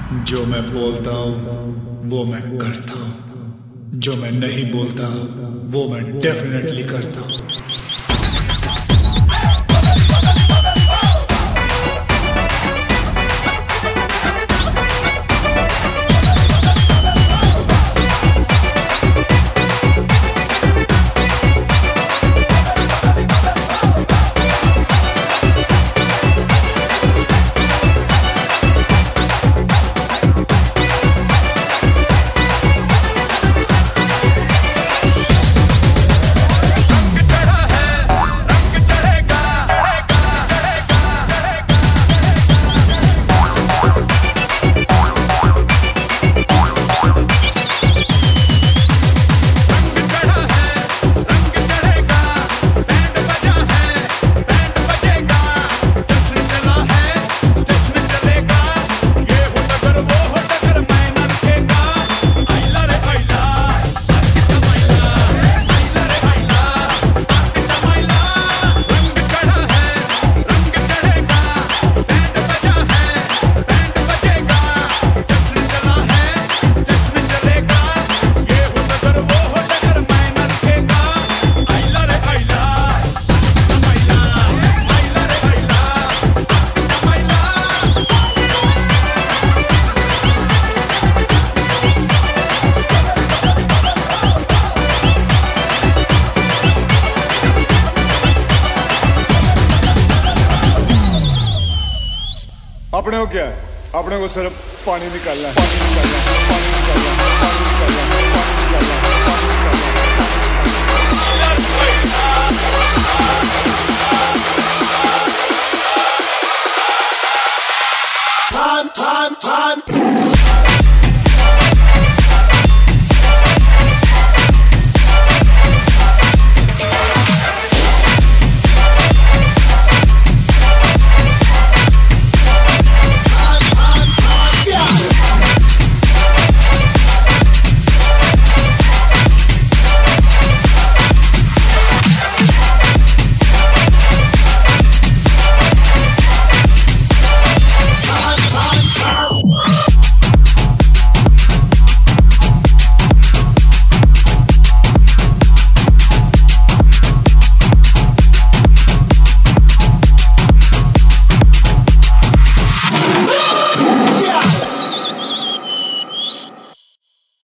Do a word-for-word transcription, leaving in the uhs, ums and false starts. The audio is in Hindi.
जो मैं बोलता हूँ वो मैं करता हूँ, जो मैं नहीं बोलता वो मैं डेफिनेटली करता हूँ। अपने को क्या है? अपने को सिर्फ पानी निकालना है, पानी निकालना है, पानी निकालना है, पानी निकालना है, पानी निकालना है, पानी निकालना है। Time, time, time.